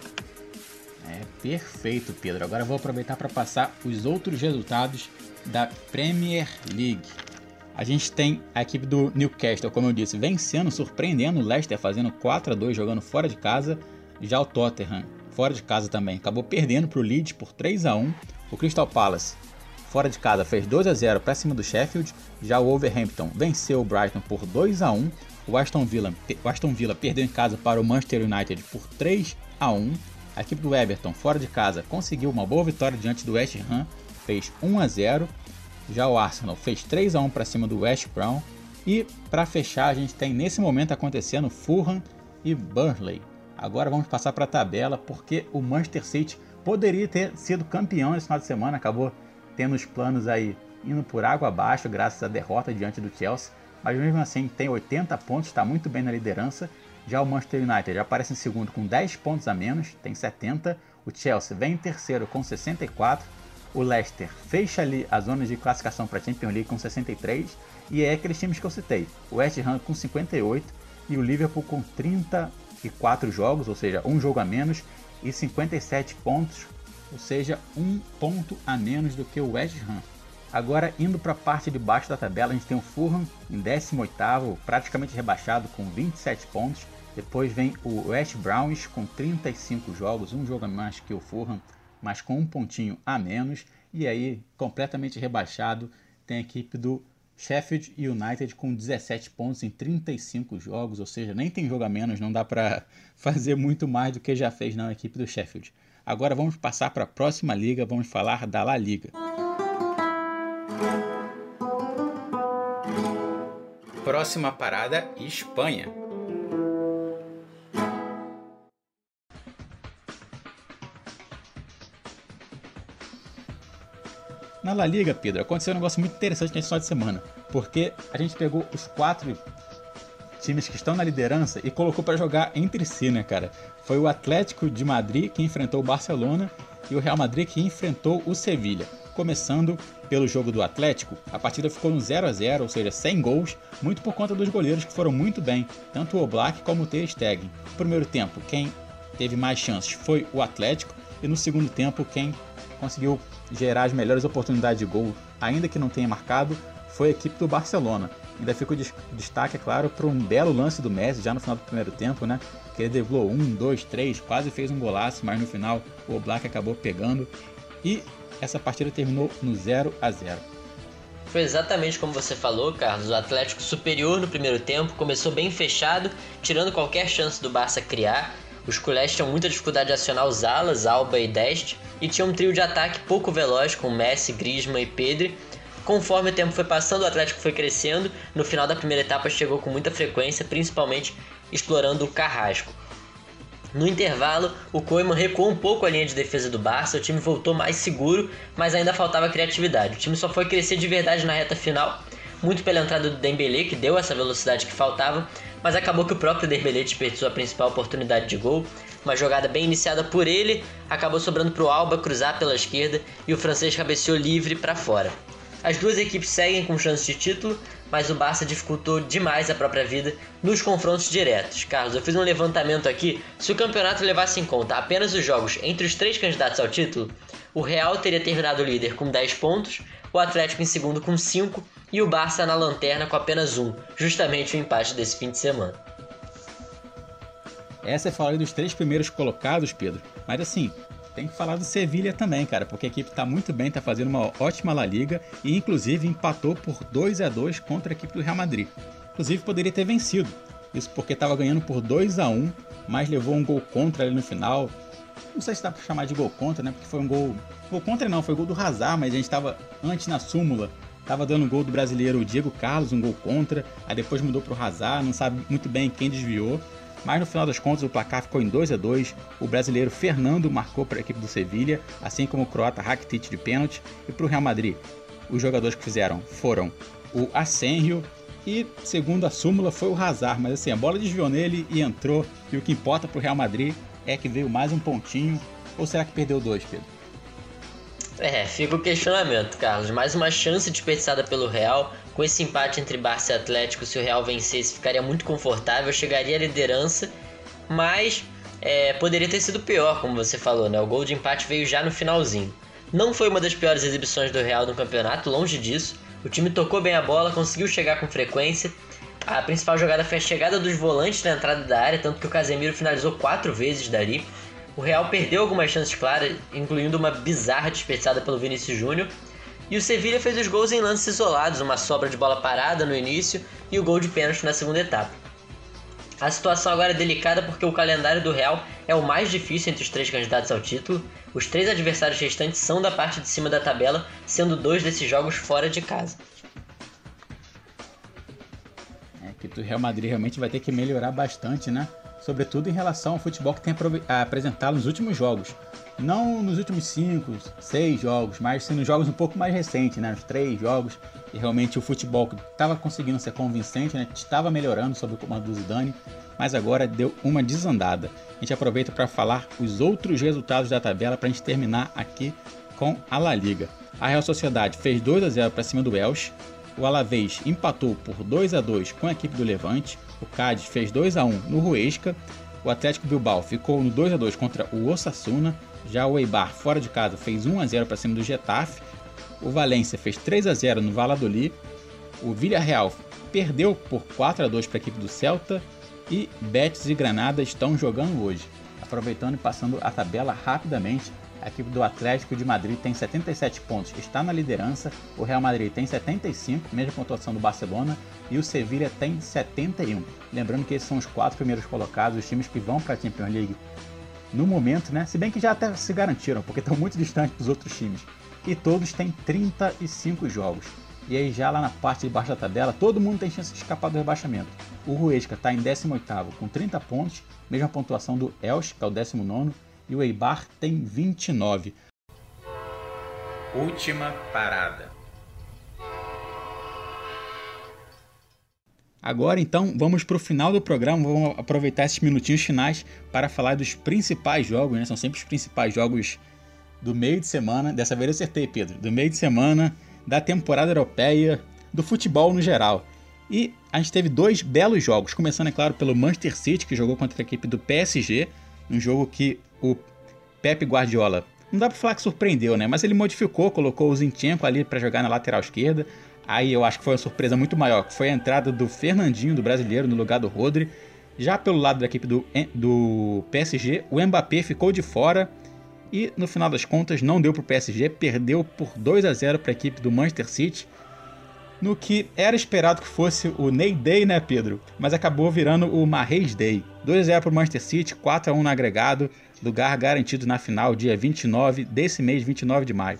É perfeito, Pedro. Agora eu vou aproveitar para passar os outros resultados da Premier League. A gente tem a equipe do Newcastle, como eu disse, vencendo, surpreendendo o Leicester, fazendo quatro a dois, jogando fora de casa. Já o Tottenham, fora de casa também, acabou perdendo para o Leeds por três a um. O Crystal Palace, fora de casa, fez dois a zero para cima do Sheffield. Já o Wolverhampton venceu o Brighton por dois a um. O Aston Villa, o Aston Villa perdeu em casa para o Manchester United por três a um. A equipe do Everton, fora de casa, conseguiu uma boa vitória diante do West Ham, fez um a zero. Já o Arsenal fez três a um para cima do West Brom. E para fechar, a gente tem nesse momento acontecendo Fulham e Burnley. Agora vamos passar para a tabela, porque o Manchester City poderia ter sido campeão nesse final de semana, acabou tendo os planos aí indo por água abaixo graças à derrota diante do Chelsea, mas mesmo assim tem oitenta pontos, está muito bem na liderança. Já o Manchester United aparece em segundo com dez pontos a menos, tem setenta. O Chelsea vem em terceiro com sessenta e quatro. O Leicester fecha ali a zona de classificação para a Champions League com sessenta e três. E é aqueles times que eu citei, o West Ham com cinquenta e oito e o Liverpool com trinta e quatro jogos, ou seja, um jogo a menos, e cinquenta e sete pontos, ou seja, um ponto a menos do que o West Ham. Agora, indo para a parte de baixo da tabela, a gente tem o Fulham em décimo oitavo, praticamente rebaixado com vinte e sete pontos. Depois vem o West Browns com trinta e cinco jogos, um jogo a mais que o Fulham, mas com um pontinho a menos. E aí, completamente rebaixado, tem a equipe do Sheffield United com dezessete pontos em trinta e cinco jogos, ou seja, nem tem jogo a menos, não dá para fazer muito mais do que já fez na equipe do Sheffield. Agora vamos passar para a próxima liga, vamos falar da La Liga. Próxima parada, Espanha. Na La Liga, Pedro, aconteceu um negócio muito interessante nesse final de semana, porque a gente pegou os quatro times que estão na liderança e colocou para jogar entre si, né, cara? Foi o Atlético de Madrid que enfrentou o Barcelona e o Real Madrid que enfrentou o Sevilha. Começando pelo jogo do Atlético, a partida ficou no zero a zero, ou seja, sem gols, muito por conta dos goleiros que foram muito bem, tanto o Oblak como o Ter Stegen. No primeiro tempo, quem teve mais chances foi o Atlético, e no segundo tempo, quem conseguiu gerar as melhores oportunidades de gol, ainda que não tenha marcado, foi a equipe do Barcelona. Ainda fica o destaque, é claro, para um belo lance do Messi já no final do primeiro tempo, né? Que ele driblou um, dois, três, quase fez um golaço, mas no final o Oblak acabou pegando e essa partida terminou no zero a zero. Foi exatamente como você falou, Carlos. O Atlético superior no primeiro tempo, começou bem fechado, tirando qualquer chance do Barça criar. Os culés tinham muita dificuldade de acionar os alas, Alba e Dest, e tinha um trio de ataque pouco veloz com Messi, Griezmann e Pedri. Conforme o tempo foi passando, o Atlético foi crescendo. No final da primeira etapa chegou com muita frequência, principalmente explorando o Carrasco. No intervalo, o Koeman recuou um pouco a linha de defesa do Barça, o time voltou mais seguro, mas ainda faltava criatividade. O time só foi crescer de verdade na reta final, muito pela entrada do Dembélé, que deu essa velocidade que faltava, mas acabou que o próprio Dembélé desperdiçou a principal oportunidade de gol. Uma jogada bem iniciada por ele, acabou sobrando para o Alba cruzar pela esquerda e o francês cabeceou livre para fora. As duas equipes seguem com chance de título, mas o Barça dificultou demais a própria vida nos confrontos diretos. Carlos, eu fiz um levantamento aqui. Se o campeonato levasse em conta apenas os jogos entre os três candidatos ao título, o Real teria terminado líder com dez pontos, o Atlético em segundo com cinco e o Barça na lanterna com apenas um, justamente o empate desse fim de semana. Essa é a fala dos três primeiros colocados, Pedro, mas assim, tem que falar do Sevilha também, cara, porque a equipe está muito bem, está fazendo uma ótima La Liga e inclusive empatou por dois a dois contra a equipe do Real Madrid. Inclusive poderia ter vencido, isso porque estava ganhando por dois a um, mas levou um gol contra ali no final. Não sei se dá para chamar de gol contra, né, porque foi um gol... Gol contra não, foi gol do Hazard, mas a gente estava antes na súmula, estava dando gol do brasileiro o Diego Carlos, um gol contra, aí depois mudou para o Hazard, não sabe muito bem quem desviou. Mas no final das contas o placar ficou em dois a dois, o brasileiro Fernando marcou para a equipe do Sevilha, assim como o croata Rakitic de pênalti, e para o Real Madrid os jogadores que fizeram foram o Asenjo e, segundo a súmula, foi o Hazard, mas assim, a bola desviou nele e entrou, e o que importa para o Real Madrid é que veio mais um pontinho, ou será que perdeu dois, Pedro? É, fica o questionamento, Carlos. Mais uma chance desperdiçada pelo Real. Com esse empate entre Barça e Atlético, se o Real vencesse, ficaria muito confortável, chegaria à liderança, mas é, poderia ter sido pior, como você falou, né? O gol de empate veio já no finalzinho. Não foi uma das piores exibições do Real no campeonato, longe disso. O time tocou bem a bola, conseguiu chegar com frequência. A principal jogada foi a chegada dos volantes na entrada da área, tanto que o Casemiro finalizou quatro vezes dali. O Real perdeu algumas chances claras, incluindo uma bizarra desperdiçada pelo Vinícius Júnior. E o Sevilla fez os gols em lances isolados, uma sobra de bola parada no início e o gol de pênalti na segunda etapa. A situação agora é delicada porque o calendário do Real é o mais difícil entre os três candidatos ao título. Os três adversários restantes são da parte de cima da tabela, sendo dois desses jogos fora de casa. É que o Real Madrid realmente vai ter que melhorar bastante, né? Sobretudo em relação ao futebol que tem apresentado nos últimos jogos. Não nos últimos cinco, seis jogos, mas sim nos jogos um pouco mais recentes, né? Os três jogos. E realmente o futebol que estava conseguindo ser convincente, né? Estava melhorando sob o comando do Zidane, mas agora deu uma desandada. A gente aproveita para falar os outros resultados da tabela para a gente terminar aqui com a La Liga. A Real Sociedade fez dois a zero para cima do Elche. O Alavés empatou por dois a dois com a equipe do Levante. O Cádiz fez dois a um no Huesca. O Atlético Bilbao ficou no dois a dois contra o Osasuna. Já o Eibar, fora de casa, fez um a zero para cima do Getafe. O Valência fez três a zero no Valladolid. O Villarreal perdeu por quatro a dois para a equipe do Celta. E Betis e Granada estão jogando hoje. Aproveitando e passando a tabela rapidamente, a equipe do Atlético de Madrid tem setenta e sete pontos, está na liderança. O Real Madrid tem setenta e cinco, mesma pontuação do Barcelona. E o Sevilla tem setenta e um. Lembrando que esses são os quatro primeiros colocados, os times que vão para a Champions League no momento, né? Se bem que já até se garantiram, porque estão muito distantes dos outros times. E todos têm trinta e cinco jogos. E aí já lá na parte de baixo da tabela, todo mundo tem chance de escapar do rebaixamento. O Huesca está em décimo oitavo com trinta pontos, mesma pontuação do Elche, que é o décimo nono, e o Eibar tem vinte e nove. Última parada. Agora então vamos para o final do programa, vamos aproveitar esses minutinhos finais para falar dos principais jogos, né? São sempre os principais jogos do meio de semana, dessa vez eu acertei, Pedro, do meio de semana, da temporada europeia, do futebol no geral. E a gente teve dois belos jogos, começando, é claro, pelo Manchester City, que jogou contra a equipe do P S G, um jogo que o Pep Guardiola, não dá para falar que surpreendeu, né? Mas ele modificou, colocou o Zinchenko ali para jogar na lateral esquerda. Aí eu acho que foi uma surpresa muito maior, que foi a entrada do Fernandinho, do brasileiro, no lugar do Rodri. Já pelo lado da equipe do, do P S G, o Mbappé ficou de fora e no final das contas não deu para o P S G, perdeu por dois a zero para a equipe do Manchester City, no que era esperado que fosse o Ney Day, né, Pedro? Mas acabou virando o Mahrez Day. dois a zero para o Manchester City, quatro a um no agregado, lugar garantido na final, dia vinte e nove desse mês, vinte e nove de maio.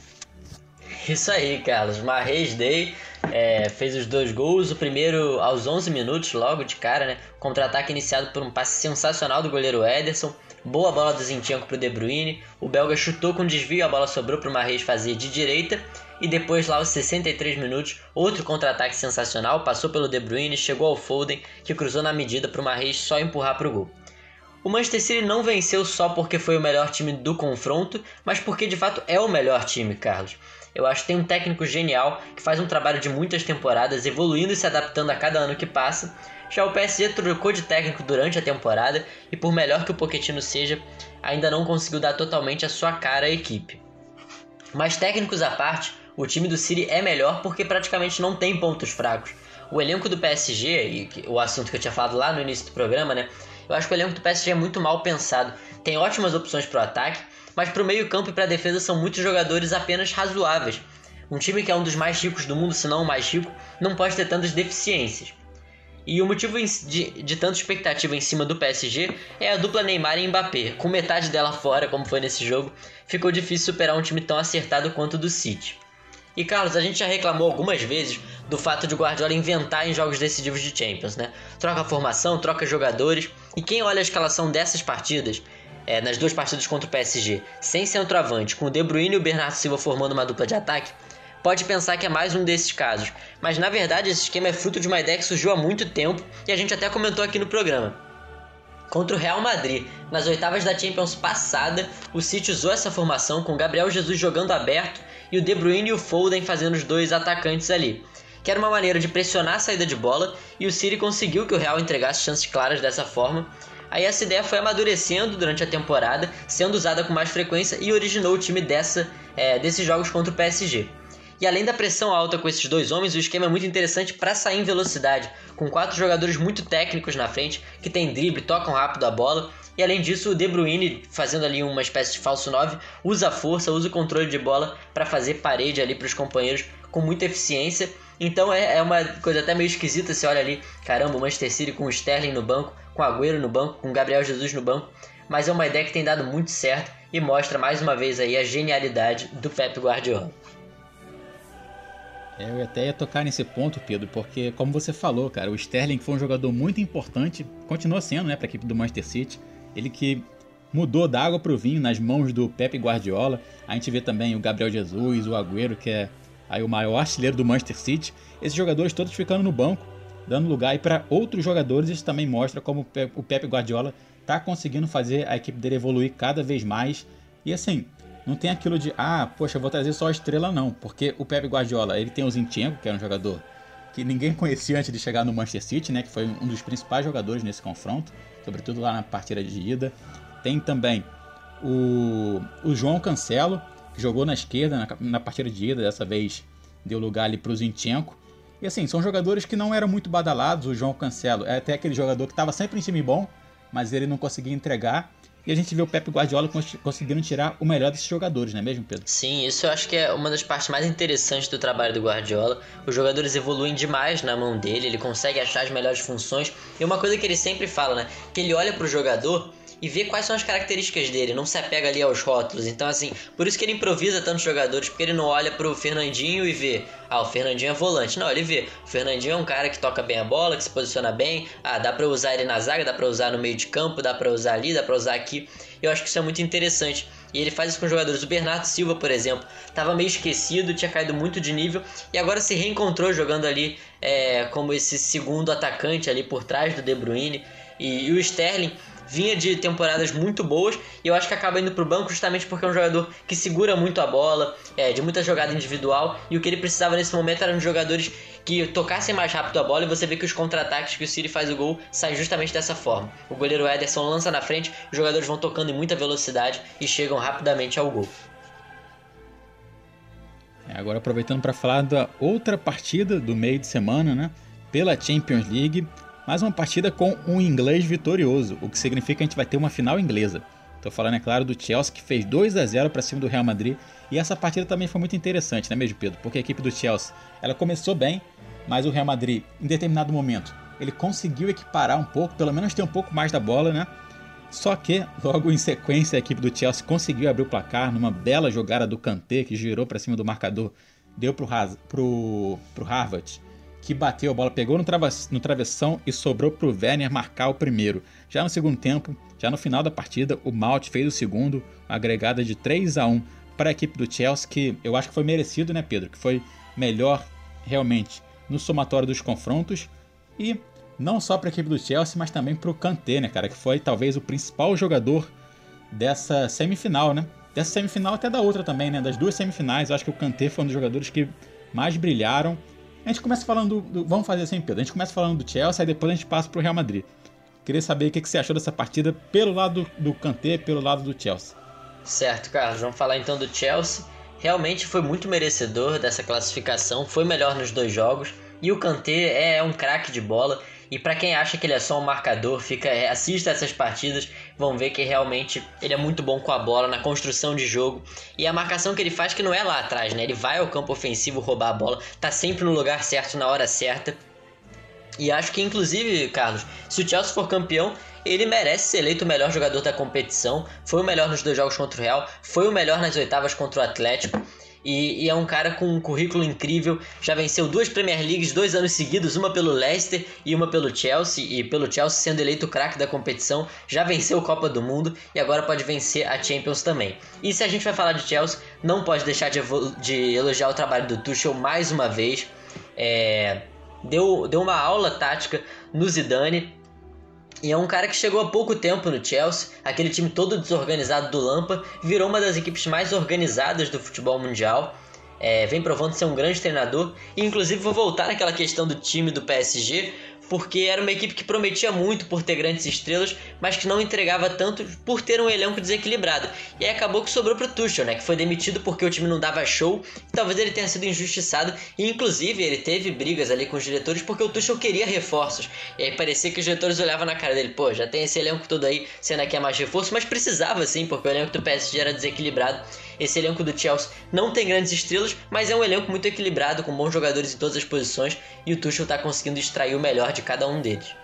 Isso aí, Carlos. Mahrez Day é, fez os dois gols, o primeiro aos onze minutos, logo de cara, né? Contra-ataque iniciado por um passe sensacional do goleiro Ederson. Boa bola do Zinchenko para o De Bruyne. O belga chutou com desvio, a bola sobrou para o Mahrez fazer de direita. E depois, lá aos sessenta e três minutos, outro contra-ataque sensacional, passou pelo De Bruyne, chegou ao Foden, que cruzou na medida para o Mahrez só empurrar para o gol. O Manchester City não venceu só porque foi o melhor time do confronto, mas porque de fato é o melhor time, Carlos. Eu acho que tem um técnico genial que faz um trabalho de muitas temporadas, evoluindo e se adaptando a cada ano que passa. Já o P S G trocou de técnico durante a temporada e, por melhor que o Pochettino seja, ainda não conseguiu dar totalmente a sua cara à equipe. Mas técnicos à parte, o time do City é melhor porque praticamente não tem pontos fracos. O elenco do P S G, e o assunto que eu tinha falado lá no início do programa, né? Eu acho que o elenco do P S G é muito mal pensado. Tem ótimas opções para o ataque, mas para o meio campo e para a defesa são muitos jogadores apenas razoáveis. Um time que é um dos mais ricos do mundo, se não o mais rico, não pode ter tantas deficiências. E o motivo de, de tanta expectativa em cima do P S G é a dupla Neymar e Mbappé. Com metade dela fora, como foi nesse jogo, ficou difícil superar um time tão acertado quanto o do City. E Carlos, a gente já reclamou algumas vezes do fato de o Guardiola inventar em jogos decisivos de Champions, né? Troca a formação, troca jogadores, e quem olha a escalação dessas partidas, é, nas duas partidas contra o P S G, sem centroavante, com o De Bruyne e o Bernardo Silva formando uma dupla de ataque, pode pensar que é mais um desses casos. Mas na verdade esse esquema é fruto de uma ideia que surgiu há muito tempo, e a gente até comentou aqui no programa. Contra o Real Madrid, nas oitavas da Champions passada, o City usou essa formação com Gabriel Jesus jogando aberto e o De Bruyne e o Foden fazendo os dois atacantes ali, que era uma maneira de pressionar a saída de bola, e o City conseguiu que o Real entregasse chances claras dessa forma. Aí essa ideia foi amadurecendo durante a temporada, sendo usada com mais frequência e originou o time dessa, é, desses jogos contra o P S G. E além da pressão alta com esses dois homens, o esquema é muito interessante para sair em velocidade, com quatro jogadores muito técnicos na frente, que tem drible, tocam rápido a bola. E além disso, o De Bruyne, fazendo ali uma espécie de falso nove, usa a força, usa o controle de bola para fazer parede ali para os companheiros com muita eficiência. Então é, é uma coisa até meio esquisita, você olha ali, caramba, o Manchester City com o Sterling no banco, com o Agüero no banco, com o Gabriel Jesus no banco, mas é uma ideia que tem dado muito certo e mostra mais uma vez aí a genialidade do Pep Guardiola. Eu até ia tocar nesse ponto, Pedro, porque como você falou, cara, o Sterling foi um jogador muito importante, continua sendo, né, para a equipe do Manchester City, ele que mudou da água para o vinho nas mãos do Pep Guardiola. A gente vê também o Gabriel Jesus, o Agüero, que é aí o maior artilheiro do Manchester City, esses jogadores todos ficando no banco, dando lugar para outros jogadores. Isso também mostra como o Pep Guardiola está conseguindo fazer a equipe dele evoluir cada vez mais. E assim, não tem aquilo de, ah, poxa, eu vou trazer só a estrela, não, porque o Pep Guardiola, ele tem o Zinchenko, que é um jogador que ninguém conhecia antes de chegar no Manchester City, né, que foi um dos principais jogadores nesse confronto, sobretudo lá na partida de ida. Tem também o, o João Cancelo, que jogou na esquerda na, na partida de ida, dessa vez deu lugar ali para o Zinchenko. E assim, são jogadores que não eram muito badalados. O João Cancelo é até aquele jogador que estava sempre em time bom, mas ele não conseguia entregar. E a gente vê o Pep Guardiola cons- conseguindo tirar o melhor desses jogadores, não é mesmo, Pedro? Sim, isso eu acho que é uma das partes mais interessantes do trabalho do Guardiola. Os jogadores evoluem demais na mão dele, ele consegue achar as melhores funções. E uma coisa que ele sempre fala, né, que ele olha pro jogador e vê quais são as características dele, não se apega ali aos rótulos. Então assim, por isso que ele improvisa tantos jogadores, porque ele não olha pro Fernandinho e vê, ah, o Fernandinho é volante. Não, ele vê, o Fernandinho é um cara que toca bem a bola, que se posiciona bem, ah, dá pra usar ele na zaga, dá pra usar no meio de campo, dá pra usar ali, dá pra usar aqui. Eu acho que isso é muito interessante. E ele faz isso com jogadores. O Bernardo Silva, por exemplo, estava meio esquecido, tinha caído muito de nível e agora se reencontrou jogando ali é, como esse segundo atacante ali por trás do De Bruyne. E, e o Sterling vinha de temporadas muito boas e eu acho que acaba indo pro banco justamente porque é um jogador que segura muito a bola, é, de muita jogada individual, e o que ele precisava nesse momento eram jogadores que tocassem mais rápido a bola, e você vê que os contra-ataques que o City faz o gol saem justamente dessa forma. O goleiro Ederson lança na frente, os jogadores vão tocando em muita velocidade e chegam rapidamente ao gol. É, agora aproveitando para falar da outra partida do meio de semana, né, pela Champions League, mais uma partida com um inglês vitorioso, o que significa que a gente vai ter uma final inglesa. Estou falando, é claro, do Chelsea, que fez dois a zero para cima do Real Madrid. E essa partida também foi muito interessante, né mesmo, Pedro? Porque a equipe do Chelsea, ela começou bem, mas o Real Madrid, em determinado momento, ele conseguiu equiparar um pouco, pelo menos ter um pouco mais da bola, né? Só que, logo em sequência, a equipe do Chelsea conseguiu abrir o placar numa bela jogada do Kanté, que girou para cima do marcador, deu pro, pro, pro Harvard, que bateu a bola, pegou no, trava, no travessão e sobrou pro Werner marcar o primeiro. Já no segundo tempo, já no final da partida, o Mount fez o segundo, uma agregada de três a um para a equipe do Chelsea, que eu acho que foi merecido, né, Pedro? Que foi melhor, realmente, no somatório dos confrontos. E não só para a equipe do Chelsea, mas também para o Kanté, né, cara? Que foi talvez o principal jogador dessa semifinal, né? Dessa semifinal até da outra também, né? Das duas semifinais, eu acho que o Kanté foi um dos jogadores que mais brilharam. A gente começa falando do, do... Vamos fazer assim, Pedro. A gente começa falando do Chelsea, e depois a gente passa para o Real Madrid. Queria saber o que você achou dessa partida pelo lado do, do Kanté, pelo lado do Chelsea. Certo, Carlos. Vamos falar então do Chelsea. Realmente foi muito merecedor dessa classificação. Foi melhor nos dois jogos. E o Kanté é um craque de bola. E para quem acha que ele é só um marcador, fica, assista essas partidas, vão ver que realmente ele é muito bom com a bola, na construção de jogo. E a marcação que ele faz, que não é lá atrás, né? Ele vai ao campo ofensivo roubar a bola, tá sempre no lugar certo, na hora certa. E acho que, inclusive, Carlos, se o Chelsea for campeão, ele merece ser eleito o melhor jogador da competição. Foi o melhor nos dois jogos contra o Real, foi o melhor nas oitavas contra o Atlético. E, e é um cara com um currículo incrível, já venceu duas Premier Leagues dois anos seguidos, uma pelo Leicester e uma pelo Chelsea, e pelo Chelsea sendo eleito o craque da competição, já venceu a Copa do Mundo e agora pode vencer a Champions também. E se a gente vai falar de Chelsea, não pode deixar de, de elogiar o trabalho do Tuchel mais uma vez. É, deu, deu uma aula tática no Zidane. E é um cara que chegou há pouco tempo no Chelsea, aquele time todo desorganizado do Lampard, virou uma das equipes mais organizadas do futebol mundial, é, vem provando ser um grande treinador. E inclusive vou voltar naquela questão do time do P S G, porque era uma equipe que prometia muito por ter grandes estrelas, mas que não entregava tanto por ter um elenco desequilibrado. E aí acabou que sobrou pro Tuchel, né, que foi demitido porque o time não dava show, e talvez ele tenha sido injustiçado, e inclusive ele teve brigas ali com os diretores porque o Tuchel queria reforços. E aí parecia que os diretores olhavam na cara dele, pô, já tem esse elenco todo aí, você ainda quer mais reforço? Mas precisava sim, porque o elenco do P S G era desequilibrado. Esse elenco do Chelsea não tem grandes estrelas, mas é um elenco muito equilibrado, com bons jogadores em todas as posições, e o Tuchel está conseguindo extrair o melhor de cada um deles.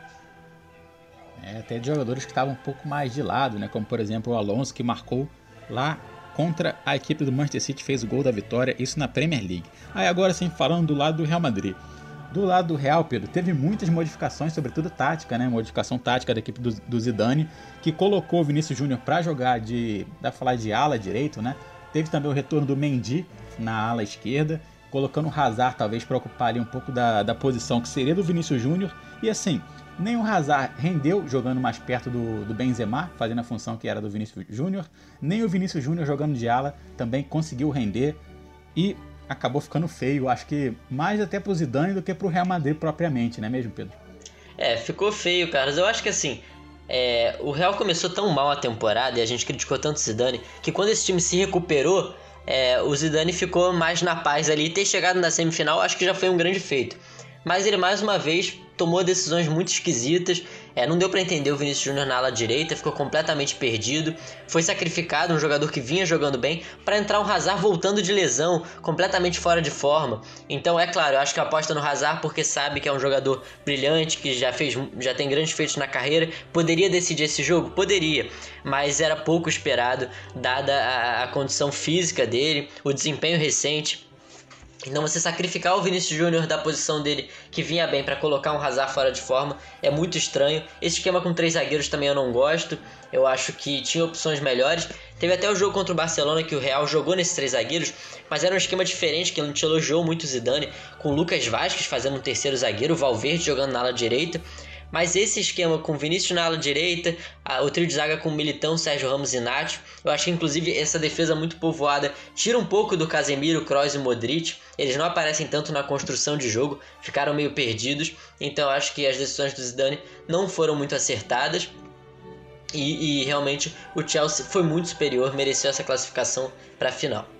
É, até de jogadores que estavam um pouco mais de lado, né? Como por exemplo o Alonso, que marcou lá contra a equipe do Manchester City, fez o gol da vitória, isso na Premier League. Aí agora sim, falando do lado do Real Madrid. Do lado do Real, Pedro, teve muitas modificações, sobretudo tática, né? Modificação tática da equipe do, do Zidane, que colocou o Vinícius Júnior para jogar de, dá pra falar de ala direito, né? Teve também o retorno do Mendy na ala esquerda, colocando o Hazard talvez para ocupar ali um pouco da, da posição que seria do Vinícius Júnior. E assim, nem o Hazard rendeu jogando mais perto do, do Benzema, fazendo a função que era do Vinícius Júnior, nem o Vinícius Júnior jogando de ala também conseguiu render, e acabou ficando feio, acho que mais até pro Zidane do que pro Real Madrid propriamente, não é mesmo, Pedro? É, ficou feio, Carlos. Eu acho que assim, é, o Real começou tão mal a temporada e a gente criticou tanto o Zidane, que quando esse time se recuperou, é, o Zidane ficou mais na paz ali, e ter chegado na semifinal acho que já foi um grande feito. Mas ele mais uma vez tomou decisões muito esquisitas, é, não deu para entender o Vinícius Júnior na ala direita, ficou completamente perdido, foi sacrificado um jogador que vinha jogando bem para entrar um Hazard voltando de lesão, completamente fora de forma. Então é claro, eu acho que aposta no Hazard porque sabe que é um jogador brilhante, que já, fez, já tem grandes feitos na carreira, poderia decidir esse jogo? Poderia, mas era pouco esperado, dada a, a condição física dele, o desempenho recente. Então você sacrificar o Vinícius Júnior da posição dele, que vinha bem, para colocar um Hazard fora de forma, é muito estranho. Esse esquema com três zagueiros também eu não gosto, eu acho que tinha opções melhores. Teve até o jogo contra o Barcelona que o Real jogou nesses três zagueiros, mas era um esquema diferente, que ele não te elogiou muito o Zidane, com o Lucas Vazquez fazendo um terceiro zagueiro, o Valverde jogando na ala direita. Mas esse esquema com Vinícius na ala direita, a, o trio de zaga com Militão, Sérgio Ramos e Nacho, eu acho que inclusive essa defesa muito povoada tira um pouco do Casemiro, Kroos e Modric. Eles não aparecem tanto na construção de jogo, ficaram meio perdidos. Então eu acho que as decisões do Zidane não foram muito acertadas. E, e realmente o Chelsea foi muito superior, mereceu essa classificação para a final.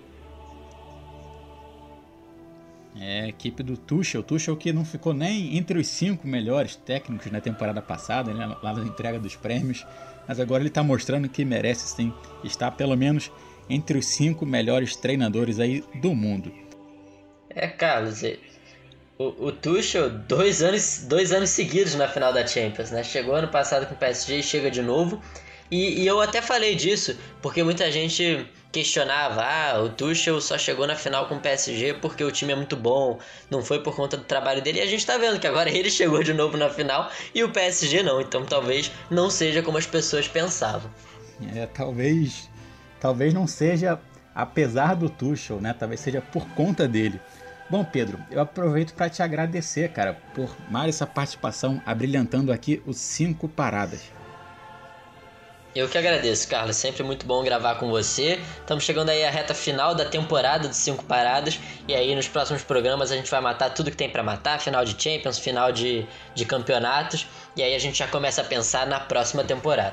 É a equipe do Tuchel, Tuchel que não ficou nem entre os cinco melhores técnicos na temporada passada, né, lá na entrega dos prêmios, mas agora ele está mostrando que merece sim estar pelo menos entre os cinco melhores treinadores aí do mundo. É, Carlos, o, o Tuchel, dois anos, dois anos seguidos na final da Champions, né? Chegou ano passado com o P S G e chega de novo. E, e eu até falei disso, porque muita gente questionava, ah, o Tuchel só chegou na final com o P S G porque o time é muito bom, não foi por conta do trabalho dele. E a gente tá vendo que agora ele chegou de novo na final e o P S G não, então talvez não seja como as pessoas pensavam. É, talvez, talvez não seja apesar do Tuchel, né? Talvez seja por conta dele. Bom, Pedro, eu aproveito para te agradecer, cara, por mais essa participação, abrilhantando aqui os cinco paradas. Eu que agradeço, Carlos. Sempre muito bom gravar com você. Estamos chegando aí à reta final da temporada de cinco paradas. E aí nos próximos programas a gente vai matar tudo que tem para matar. Final de Champions, final de, de campeonatos. E aí a gente já começa a pensar na próxima temporada.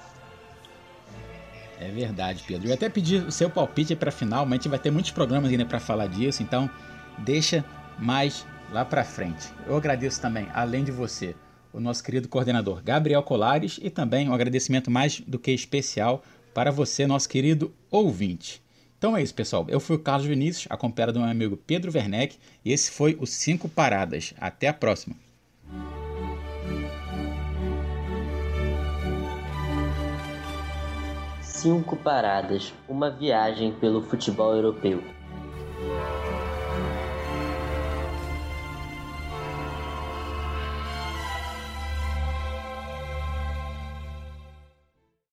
É verdade, Pedro. Eu até pedi o seu palpite para a final, mas a gente vai ter muitos programas ainda para falar disso. Então deixa mais lá para frente. Eu agradeço também, além de você, o nosso querido coordenador Gabriel Colares, e também um agradecimento mais do que especial para você, nosso querido ouvinte. Então é isso, pessoal. Eu fui o Carlos Vinícius, acompanhado do meu amigo Pedro Werneck, e esse foi o cinco Paradas. Até a próxima. cinco Paradas, uma viagem pelo futebol europeu.